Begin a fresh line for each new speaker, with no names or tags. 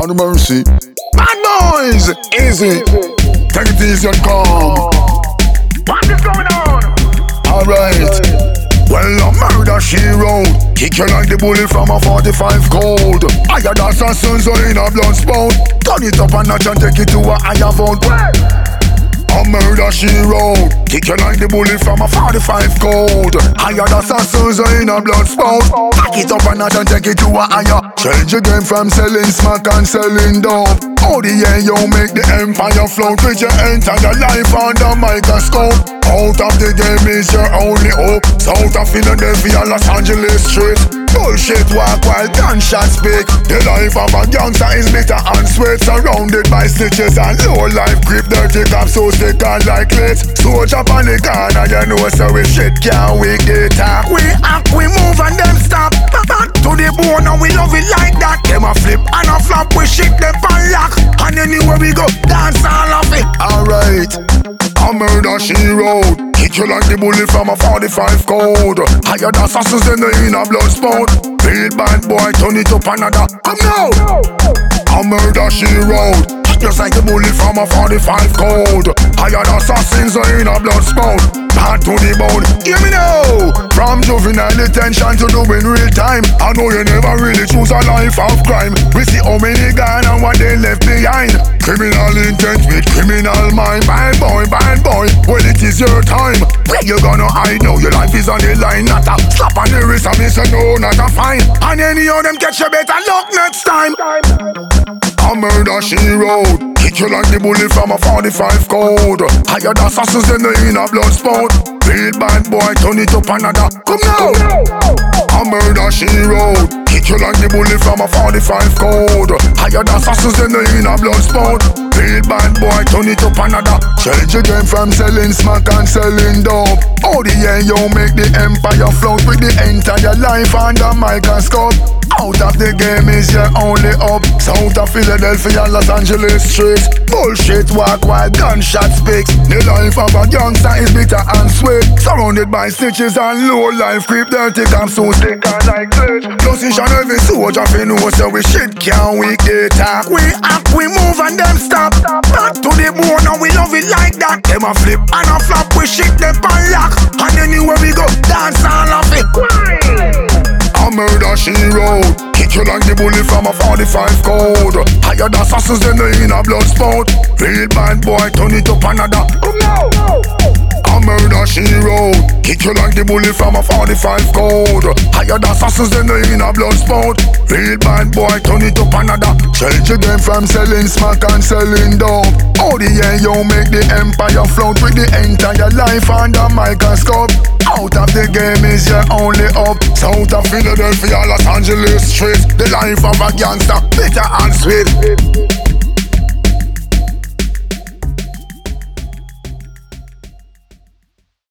Lord of mercy. Bad boys, easy. Take it easy and calm.
What is going on?
Alright. Well, a murder she wrote. Kick you like the bullet from a 45 cold. I got assassins in a blood spout. Turn it up a notch and take it to a higher vote. A murder she wrote. Kick you like the bullet from a 45 cold. I got assassins in a blood spout. Pack it up a notch and take it to a higher. Change the game from selling smack and selling dope. Oh the yeah, you make the empire float. With your entire life under microscope. Out of the game is your only hope. South of Philadelphia, Los Angeles street. Bullshit walk while gunshots speak. The life of a gangster is bitter and sweet. Surrounded by stitches and low life grip. Dirty cops so sick and like lit. Soldier on the corner, you know so we shit can't we get up. We act, we move and them stop. To the bone and we love it like that. Them a flip and a flop, we shit them on lock. And anywhere we go, dance all of it. Alright. A murder she wrote. Kick you like the bullet from a 45 code. Hired assassins in the inner blood spout. Real bad boy, turn it up another. Come now. A murder she wrote. Just like the bullet from a 45 code. Hired assassins in a blood spout. Bad to the bone, hear me now. From juvenile detention to doing real time. I know you never really choose a life of crime. We see how many gone and what they left behind. Criminal intent with criminal mind. Bad boy, well it is your time. Where you gonna hide now? Your life is on the line. Not a slap on the wrist and me say no, not a fine. And any of them catch you better luck next time. A murder she wrote. Kick you like the bullet from a 45 code. Hired assassins in the inner blood spout. Real bad boy, turn it up another. Come now. A murder she wrote. Kick you like the bullet from a 45 code. Hired assassins in the inner blood spout. Real bad boy, turn it up another. Change the game from selling smack and selling dope. Oh the yeah, you make the empire float. With the entire life under microscope. Out of the game is your only hope. South of Philadelphia, Los Angeles streets. Bullshit walk while gunshots speaks. The life of a gangster is bitter and sweet. Surrounded by stitches and low life creep. Dirty cops so sick and like glitch. Plus each and every soldier fi know so we shit can't we get up. We act, we move and them stop. Back to the bone and we love it like that. Them a flip and a flop, we shit them on lock. And anywhere we go, dance all of it. A murder she wrote. Kick you like the bullet from a 45 code. Hired assassins in the inner blood spout. Real bad boy, turn it up another. Come now. A murder she wrote. Kick you like the bullet from a 45 code. Hired assassins in the inner blood spout. Real bad boy, turn it up another. Change the game from selling smack and selling dope. Oh the yeah, you make the empire float. With the entire life under microscope. Out of the game is your only hope. South of Philadelphia, Los Angeles streets. The life of a gangster, bitter and sweet.